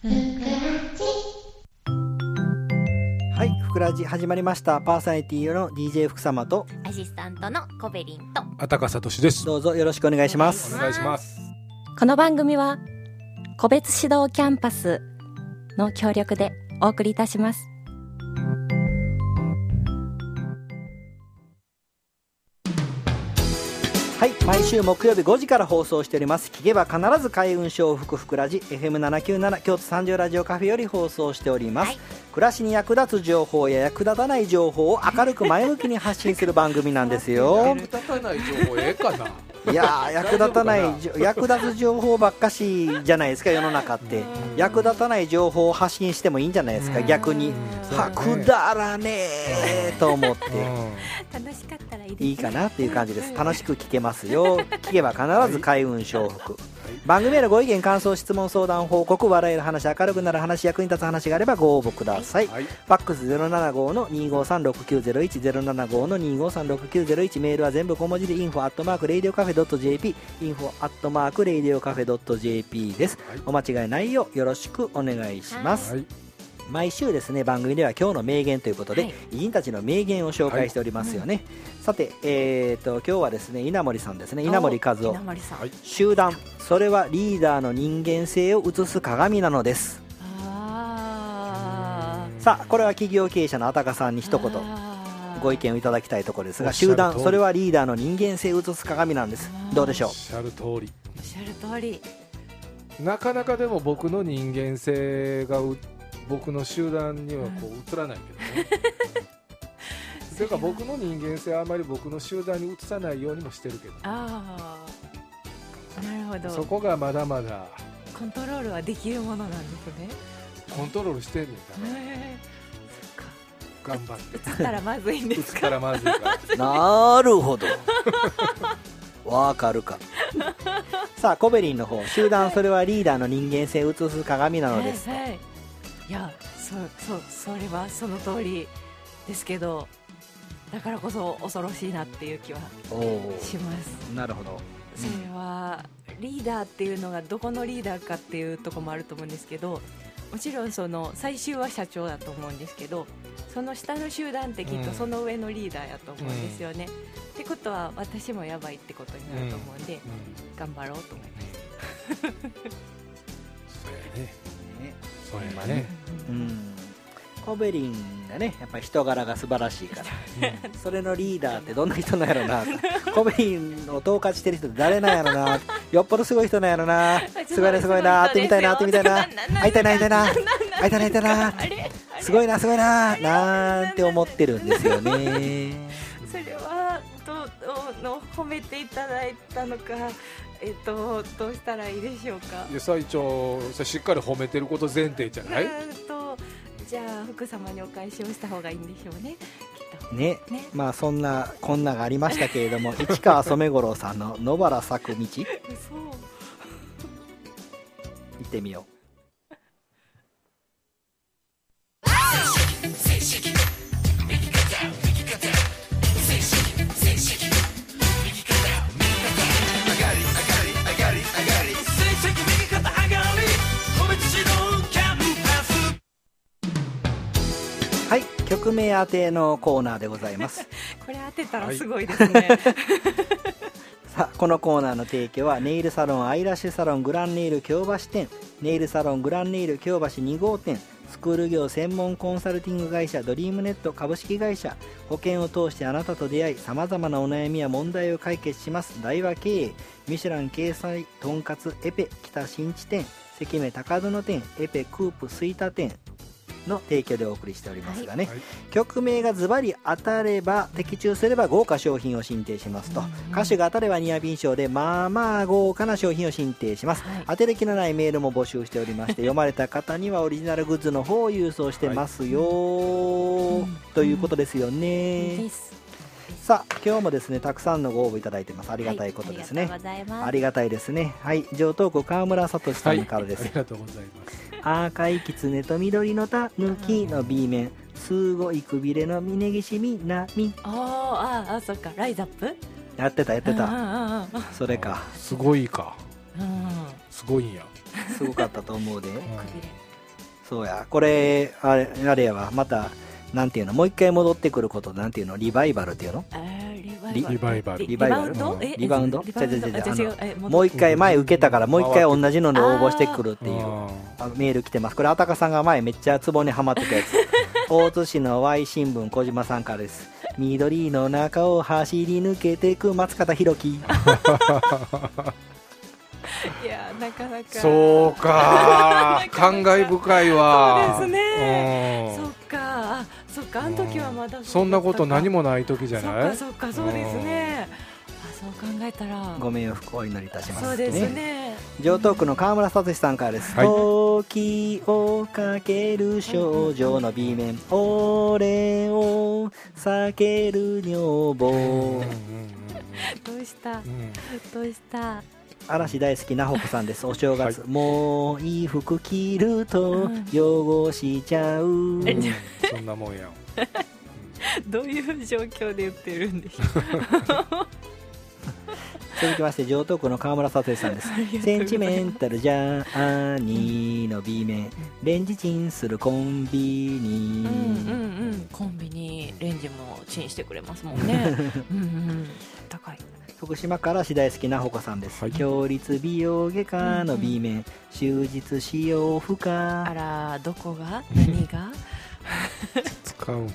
はい、ふくらじ始まりました。パーソナリティの DJ 福様とアシスタントのコベリンとあたかさとしです。 どうぞよろしくお願いします。 お願いします。 この番組は個別指導キャンパスの協力でお送りいたします。 はい、毎週木曜日5時から放送しております。聞けば必ず開運賞福ふくらじ FM797 京都三条ラジオカフェより放送しております、はい、暮らしに役立つ情報や役立たない情報を明るく前向きに発信する番組なんですよ。 役立たない情報ええかな。 いや役立たない役立つ情報ばっかしじゃないですか世の中って。役立たない情報を発信してもいいんじゃないですか。逆にくだらねえと思って楽しかったらいいです、 いいかなっていう感じです。楽しく聞けますよ。聞けば必ず開運承福、番組へのご意見感想質問相談報告笑える話明るくなる話役に立つ話があればご応募ください、はい、ファックス 075-253-6901 075-253-6901 メールは全部小文字で info@radiocafe.jp info@radiocafe.jp です、はい、お間違いないようよろしくお願いします、はい。毎週ですね番組では今日の名言ということで、はい、偉人たちの名言を紹介しておりますよね、はい、さて、今日はですね稲森さんですね。稲森和夫。集団それはリーダーの人間性を映す鏡なのです。さあこれは企業経営者のあたかさんに一言ご意見をいただきたいところですが、集団それはリーダーの人間性を映す鏡なんです。どうでしょう。 おっしゃる通り。なかなかでも僕の人間性が僕の集団にはこう映らないけどねそれから僕の人間性はあまり僕の集団に映さないようにもしてるけど、ね、 なるほど。 そこがまだまだコントロールはできるものなんですね。 コントロールしてんねんから、頑張って映ったらまずいんですか。 映ったらまずいからなるほどわかるかさあコベリンの方、集団それはリーダーの人間性を映す鏡なのです、 はいいやそれはその通りですけど、だからこそ恐ろしいなっていう気はします。 なるほど、 それはリーダーっていうのがどこのリーダーかっていうところもあると思うんですけど、もちろんその最終は社長だと思うんですけど、その下の集団ってきっとその上のリーダーやと思うんですよね、ってことは私もやばいってことになると思うんで、頑張ろうと思いますそうやね、 コベリンがねやっぱり人柄が素晴らしいから、それのリーダーってどんな人なんやろなコベリンを統括してる人って誰なんやろな、よっぽどすごい人なんやろな、すごいな会ってみたいな会いたいなすごいななんて思ってるんですよねそれはどう褒めていただいたのか、どうしたらいいでしょうか。 いや最長しっかり褒めてること前提じゃない。 じゃあ福様にお返しをした方がいいんでしょうね、きっとね。まあそんなこんながありましたけれども市川染五郎さんの野原咲く道行ってみよう。はい、曲名当てのコーナーでございますこれ当てたらすごいですね、 さあこのコーナーの提供はネイルサロンアイラッシュサロングランネイル京橋店、ネイルサロングランネイル京橋2号店、スクール業専門コンサルティング会社ドリームネット株式会社、保険を通してあなたと出会いさまざまなお悩みや問題を解決します大和経営、ミシュラン掲載とんかつエペ北新地店、関目高殿店、エペクープ吹田店の提供でお送りしておりますがね、はい、曲名がズバリ当たれば的中すれば豪華商品を進呈しますと、歌手が当たればニアピン賞でまあまあ豪華な商品を進呈します、はい、当てる気のないメールも募集しておりまして読まれた方にはオリジナルグッズの方を郵送してますよ、ということですよね、さあ今日もですねたくさんのご応募いただいてます。ありがたいことですね、ありがたいですね。はい、上東区川村聡さんからです、 ありがとうございます。 赤い狐と緑のたぬきの B 面、すごいくびれの峯岸みなみ。 あ、そっか、ライザップやってたそれか、 すごいか、すごいんや、 すごかったと思うで、 そうや、これあれやわ、またなんていうの、もう一回戻ってくること、なんていうの、リバイバルっていうの、 リバイバルリバイバルリバウンドえリバウンドリバウンド違う違う違うあ違うえもう一回前受けたからもう一回同じので応募してくるっていうあメール来てます。これあたかさんが前めっちゃツボにはまってたやつ大津市の Y 新聞小島さんからです。緑の中を走り抜けてく松方弘樹いやなかなかそうか感慨深いわ。 そうですね。 うんそっかそっか、あの時はまだそんなこと何もない時じゃない。 そっかそうですね。そう考えたらご冥福をお祈りいたします。 そうですね。 城東区の川村聡さんからです、 はい、 時をかける少女の B 面、俺を避ける女房。 どうしたどうした。 嵐大好きなほこさんです。お正月、はい、もういい服着ると汚しちゃう、 そんなもんやんどういう状況で言ってるんでしょう続きまして城東区の川村聡さんです。センチメンタルジャーニーの B 面、レンジチンするコンビニ、 コンビニレンジもチンしてくれますもんね高い。 福島から嵐大好きなほこさんです、はい、強立美容外科の B 面、終日使用不可。 あらどこが何が使うね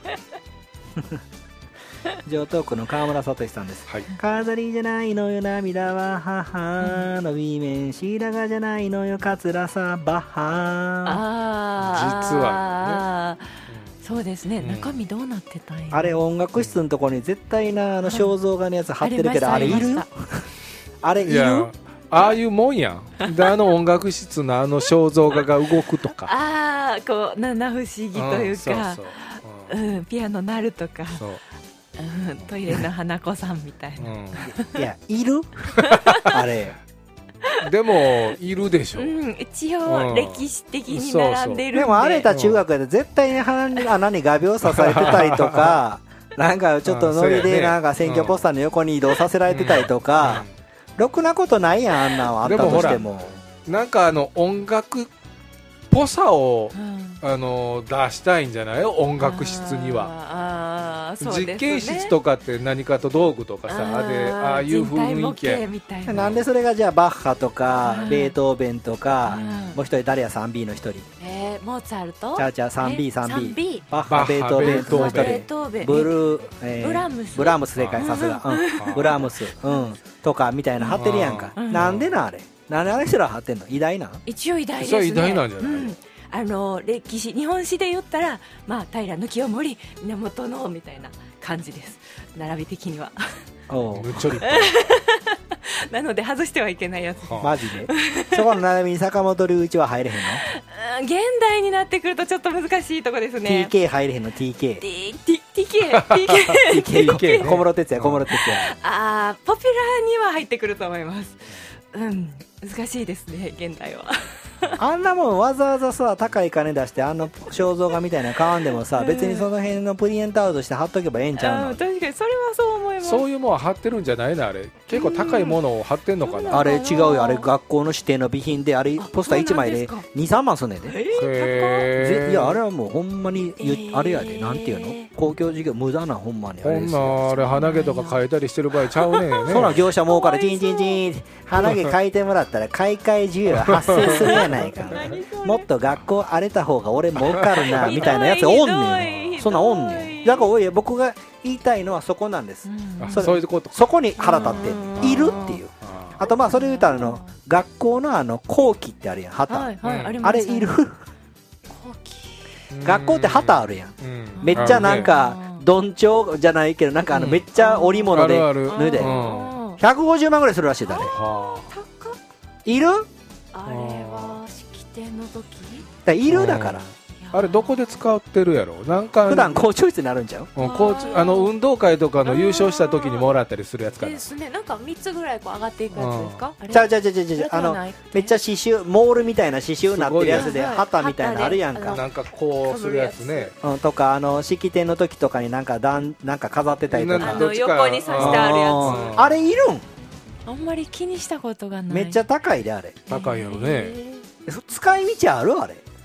城東区の川村聡さんです、はい、飾りじゃないのよ涙は母の B 面、白髪じゃないのよ桂さバッハ。 実はね、 そうですね、中身どうなってたんや。 あれ音楽室のところに絶対な肖像画のやつ貼ってるけど、あれいるあれいる。 ああいうもんやんで、音楽室の肖像画が動くとかこう七不思議というか、ピアノ鳴るとか、トイレの花子さんみたいな、 いやいるあれでもいるでしょ、 一応歴史的に並んでるんで。 でもあれた中学で絶対に穴に画鋲刺されてたりとかなんかちょっとノリでなんか選挙ポスターの横に移動させられてたりとか、ろくなことないやん、あんなんはあったとしても。 なんか音楽っぽさを、出したいんじゃない、音楽室には。実験室とかって何かと道具とかさ、ああいう雰囲気や。 なんでそれがじゃあバッハとかベートーベンとか、もう一人誰や 3B の一人、 モーツァルト、 ちゃうちゃう 3B バッハベートーベンともう一人ブラームス、正解、さすが、ブラームス、とかみたいな貼ってるやんか。なんでなあれ、なんであれ人ら貼ってんの。偉大な、 一応偉大ですね。 それ偉大なんじゃない、 歴史日本史で言ったら、平清盛源のみたいな感じです、並び的には。 むっちょりなので外してはいけないやつ。 マジでそこの並びに坂本龍一は入れへんの現代になってくるとちょっと難しいとこですね。 TK 入れへんの。 TK 小室哲哉ポピュラーには入ってくると思います。難しいですね、現代は。 あんなもんわざわざさ高い金出して肖像画みたいな買わんでもさ、別にその辺のプリントアウトして貼っとけばええんちゃうの。 確かにそれはそう思います。 そういうもんは貼ってるんじゃないの。あれ結構高いものを貼ってんのかな。 あれ違うよ、あれ学校の指定の備品で、あれポスター1枚で 2,3 万すんねんで。いやあれはもうほんまにあれやで、なんていうの、公共事業無駄な、ほんまにあれですよ。 ほんなあれ鼻毛とか描いたりしてる場合ちゃうねんね。 そら業者儲からチンチンチン鼻毛描いてもらったら買い替え需要発生するやないかもっと学校荒れた方が俺儲かるなみたいなやつおんねん。そんなおんねん。だから僕が言いたいのはそこなんです。 そういうこと。 そこに腹立っているっていう。あとそれ言うたら学校の校旗ってあるやん、旗、あれいる。学校って旗あるやん、めっちゃなんかどんちょうじゃないけど、なんかめっちゃ織物で脱いで150万ぐらいするらしいだ、あれいる。 あれは式典の時いる。だからあれどこで使ってるやろ。なんか普段校長室になるんちゃう。 運動会とかの優勝した時にもらったりするやつかな。 ですね。なんか3つぐらい上がっていくやつですか。 ちゃうめっちゃ刺繍、モールみたいな刺繍になってるやつで旗みたいなあるやんか。 なんかこうするやつね。 とか式典の時とかになんか飾ってたりとか、 横に刺してあるやつ。あれいるん。 あんまり気にしたことがない。 めっちゃ高いであれ。 高いやろね。 使い道あるあれ。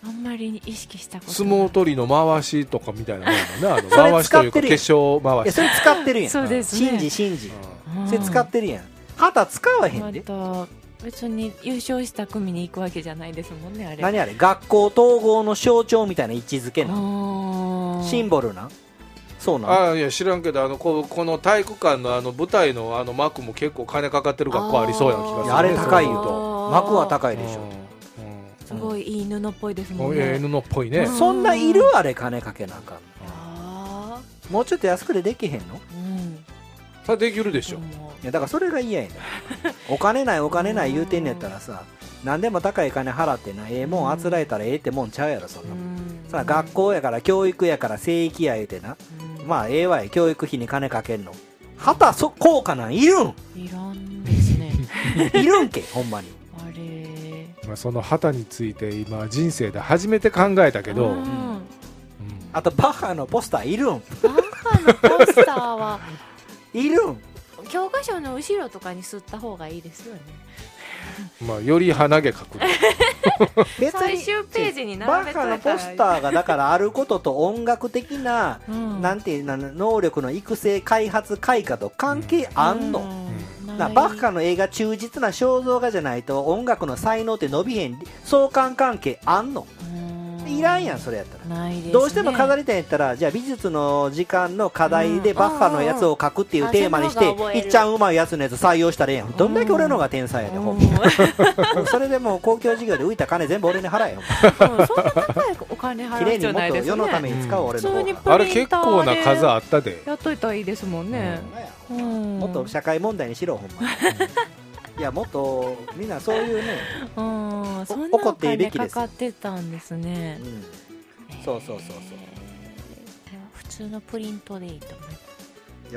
あんまり意識したことない。 相撲取りの回しとかみたいなもんだね。 それ回しというか使ってるやん化粧回し。 いやそれ使ってるやん。 そうです信ね。 じ信じうんそれ使ってるやん。旗使わへんまで。 た別に優勝した組に行くわけじゃないですもんね、あれ。 何あれ学校統合の象徴みたいな位置づけなシンボルな。そうなの。 ああいや知らんけどこの体育館の舞台の幕も結構金かかってる学校ありそうやな気がする、 いやあれ高いよと幕は高いでしょ。 すごいいい布っぽいですもんええね。 布っぽいね。 そんないるあれ金かけなあかんあの。もうちょっと安くでできへんの。 それできるでしょ。 いやだからそれが嫌やねん。お金ないお金ない言うてんねやったらさ、何でも高い金払ってな、ええもんあつらえたらええってもんちゃうやろそんなもん。さあ学校やから教育やから聖域や言うてな、まあええわい教育費に金かけんの。旗効果なんいるんいらんですね。 いるんけほんまに。 あれ。 まあその旗について今人生で初めて考えたけど、 あとバッハのポスターいるん。 バッハのポスターはいるん。 教科書の後ろとかに吸った方がいいですよね。 まあより鼻毛かく。 別最終ページにバッ並べといたらハのポスターがだからあることと音楽的な、 うんなんていう能力の育成開発開花と関係あんの、バッハの映画忠実な肖像画じゃないと音楽の才能って伸びへん相関関係あんの。いらんやんそれやったら。 ないですね。 どうしても飾りたいんやったらじゃあ美術の時間の課題でバッハのやつを書くっていうテーマにしていっちゃんうまいやつのやつ採用したらええやん。どんだけ俺のが天才やでほんまそれでもう公共事業で浮いた金全部俺に払えよ。 そんな高いお金払う綺麗にもっと必要ないですね。 世のために使う俺の方が普通にプリンターであれ結構な数あったで。 やっといたらいいですもんね。 もっと社会問題にしろほんまにいやもっとみんなそういうね、 そんな怒おっていいべきです金かかってたんですね。 そうそうそうそう。 普通のプリントでいいと思います。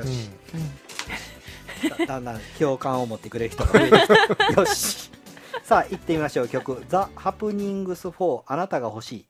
よし、だんだん共感を持ってくれる人が増えてきたよしさあ行ってみましょう。曲ザ・ハプニングス4あなたが欲しい。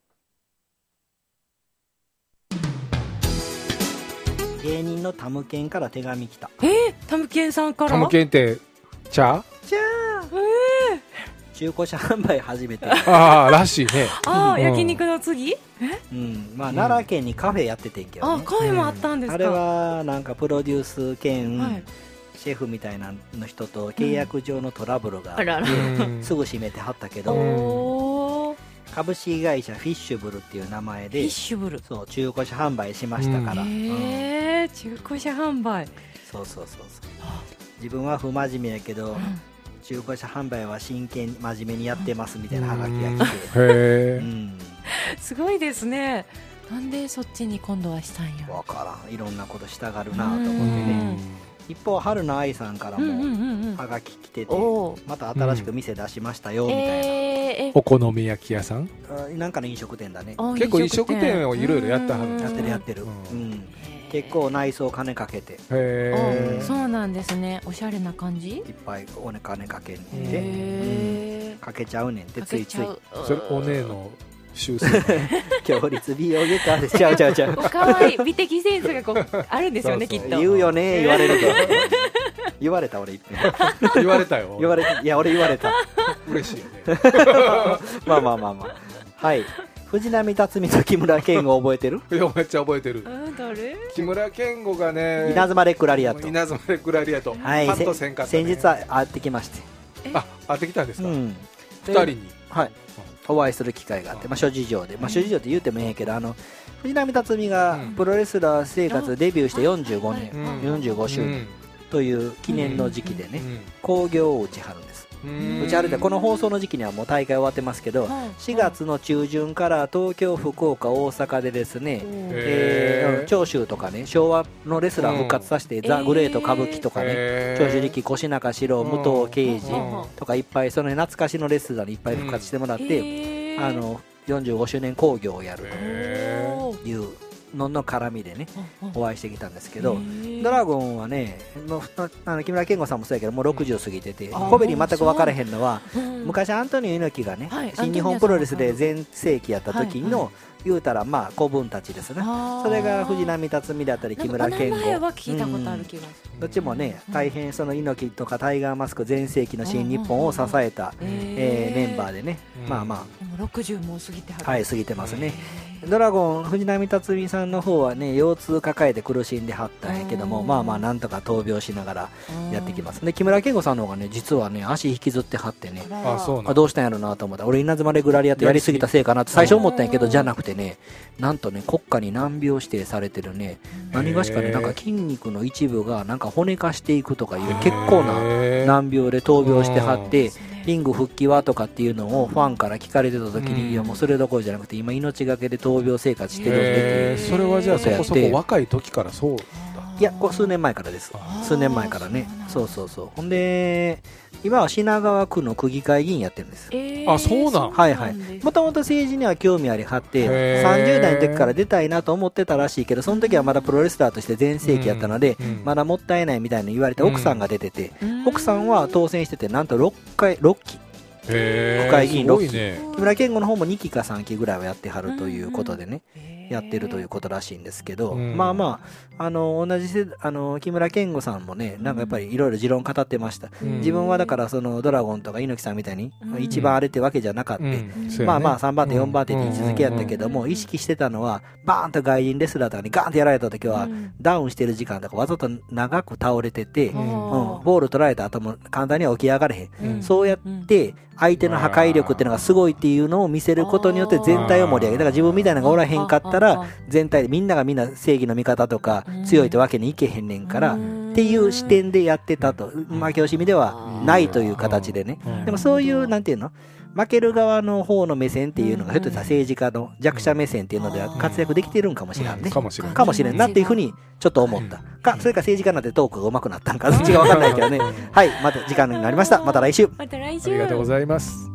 芸人のタムケンから手紙来た。 タムケンさんから。 タムケンって茶？ じゃあ、中古車販売始めてああらしいね。 焼肉の次？ まあ奈良県にカフェやっててんけどね。 カフェもあったんですか。 あれはなんかプロデュース兼、 はいシェフみたいなの人と契約上のトラブルがあって、 あららすぐ閉めてはったけど、 おー株式会社フィッシュブルっていう名前でフィッシュブル。 そう中古車販売しましたから、 中古車販売。 そうそうそうそう。自分は不真面目やけど、中古車販売は真剣に真面目にやってますみたいなハガキが来て、 へえ。 すごいですね。なんでそっちに今度はしたんや。 分からん、いろんなことしたがるなと思ってね。一方春菜愛さんからもハガキ来てて、また新しく店出しましたよみたいな、 お好み焼き屋さん？ なんかの飲食店だね。 結構飲食店をいろいろやったはる。 やってるやってる、結構内装金かけて、 そうなんですね。おしゃれな感じ。 いっぱいお金かけんで、かけちゃうねんってついつい。 それお姉の修正強烈美容外科でちゃうちゃうちゃう。 かわいい美的センスがこうあるんですよねきっと。 言うよね言われるけど言われた俺一遍言われたよ。 言われた。いや俺言われた。 嬉しいよね。 まあまあまあまあ。はい。藤波辰巳と木村健吾覚えてる？ いやめっちゃ覚えてる。 誰？ 木村健吾がね。 稲妻レクラリアと。 稲妻レクラリアと。 はい。先日は会ってきまして。 会ってきたんですか？二人に。 はい。お会いする機会があって、諸事情で、諸事情って言うてもいいんやけど、藤波辰巳がプロレスラー生活デビューして45年、45周年という記念の時期でね、興行を打ち張るんです。打ち張るってこの放送の時期にはもう大会終わってますけど、4月の中旬から東京、福岡、大阪でですね、長州とかね、昭和のレスラー復活させて、ザ・グレート歌舞伎とかね、長州力、越中史郎、武藤敬司とかいっぱい、その懐かしのレスラーにいっぱい復活してもらって、45周年興行をやるというの絡みでねお会いしてきたんですけど、 へードラゴンはねもう木村健吾さんもそうやけどもう60過ぎてて、 あーコベリ全く分からへんのはうん昔アントニオ猪木がね、 はい新日本プロレスで全盛期やった時の、 はい言うたらまあ子分たちですね。 あーそれが藤波辰巳だったり木村健吾、 なんかお名前は聞いたことある気がする、 どっちもねうん大変その猪木とかタイガーマスク全盛期の新日本を支えた、メンバーでね、 うんまあまでも60もう過ぎてはる、 あはい過ぎてますね。 へードラゴン藤波辰巳さんの方はね腰痛抱えて苦しんではったんやけども、 うんまあまあなんとか闘病しながらやってきます。で木村健吾さんの方がね実はね足引きずってはってね、 あそうなんどうしたんやろうなと思った俺稲妻レグラリアとやりすぎたせいかなって最初思ったんやけど、じゃなくてねなんとね国家に難病指定されてるね、何がしかねへーなんか筋肉の一部がなんか骨化していくとかいう結構なへー難病で闘病してはって、 そうねリング復帰はとかっていうのをファンから聞かれてた時に、 うんいやもうそれどころじゃなくて今命がけで闘病生活してるんでっていうそれはじゃあそこそこやって若い時からそうだ。 いやこれ数年前からですあ数年前からねそうそうそうほんで今は品川区の区議会議員やってるんです。 あそうなんはいはいもともと政治には興味ありはってへー 30代の時から出たいなと思ってたらしいけどその時はまだプロレスラーとして全盛期やったので、 うんまだもったいないみたいな言われて奥さんが出てて、 うん奥さんは当選しててなんと6期へー国会議員すごいね。 木村健吾の方も2期か3期ぐらいはやってはるということでね、やってるということらしいんですけど、 うんまあまあ、同じ木村健吾さんもねなんかやっぱりいろいろ持論語ってました、 うん自分はだからそのドラゴンとか猪木さんみたいにうん一番あれってわけじゃなかった、 うんそうやねまあまあ3番手4番手って位置づけやったけども、意識してたのはバーンと外人レスラーとかにガーンとやられた時は、ダウンしてる時間とかわざと長く倒れてて、 うんボール取られた後も簡単には起き上がれへん、 うんそうやって相手の破壊力っていうのがすごいっていうのを見せることによって全体を盛り上げだから自分みたいなのがおらへんかったら全体でみんながみんな正義の味方とか強いってわけにいけへんねんからっていう視点でやってたと負け惜しみではないという形でねでもそういうなんていうの負ける側の方の目線っていうのがひょっとしたら政治家の弱者目線っていうのでは活躍できてるんかもしれんねかもしれない。 かもしれんなっていうふうにちょっと思ったかそれか政治家になってトークが上手くなったんかどっちが分かんないけどねはいまた時間になりましたまた来週また来週ありがとうございます。